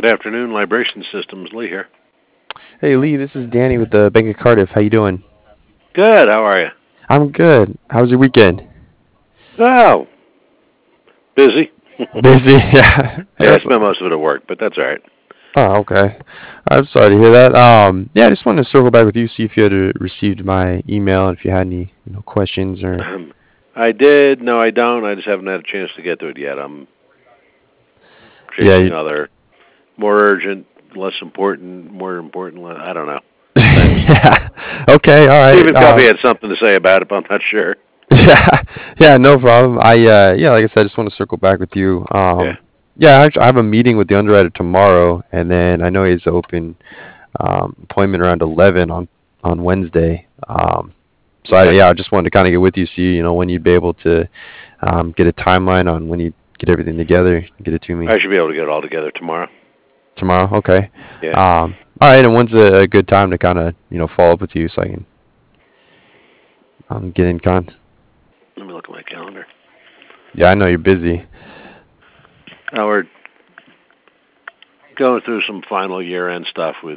Good afternoon, Libration Systems. Lee here. Hey Lee, this is Danny with the Bank of Cardiff. How you doing? Good. How are you? I'm good. How was your weekend? Oh, busy. Busy? Yeah. Yeah, I spent most of it at work, but that's all right. Oh, okay. I'm sorry to hear that. Yeah, I just wanted to circle back with you, see if you had received my email, and if you had any, questions or. I did. No, I don't. I just haven't had a chance to get to it yet. I'm Yeah. chasing other, more urgent, less important, more important. I don't know. Things. Yeah. Okay. All right. Stephen Covey had something to say about it, but I'm not sure. Yeah. Yeah. No problem. Yeah, like I said, I just want to circle back with you. Yeah. Yeah, actually, I have a meeting with the underwriter tomorrow, and then I know he's open appointment around 11 on Wednesday. Okay. Yeah, I just wanted to kind of get with you, see, when you'd be able to get a timeline on when you get everything together, get it to me I should be able to get it all together tomorrow. tomorrow. Okay. Yeah. All right. And when's a good time to kind of, follow up with you so I can get in con? Let me look at my calendar. Yeah, I know you're busy. We're going through some final year-end stuff with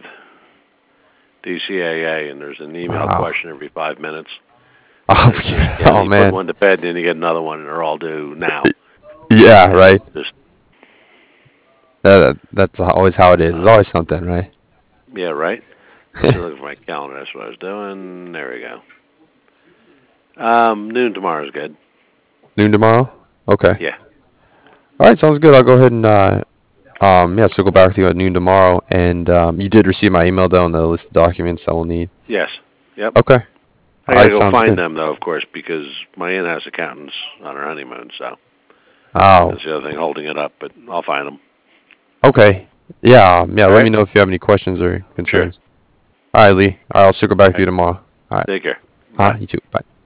DCAA, and there's an email Wow. question every 5 minutes. Oh, And it's just, oh you put man. one to bed, and then you get another one, and they're all due now. Yeah, And right. it's just, That's always how it is. There's uh, always something, right? yeah, right? Let's see, look at my calendar. That's what I was doing. There we go. Noon tomorrow is good. Noon tomorrow? Okay. Yeah. All right, sounds good. I'll go ahead and yeah, circle back with you at noon tomorrow. And you did receive my email though on the list of documents I will need. Yes. Yep. Okay. I All gotta right, go sounds find good. them though, of course, because my in-house accountant's on her honeymoon, so Oh, that's the other thing holding it up. But I'll find them. okay. Yeah, yeah. All Let me right. know if you have any questions or Sure. concerns. All right, Lee. All right, I'll circle back All with you right. tomorrow. All right. Take care. Bye. You too. Bye.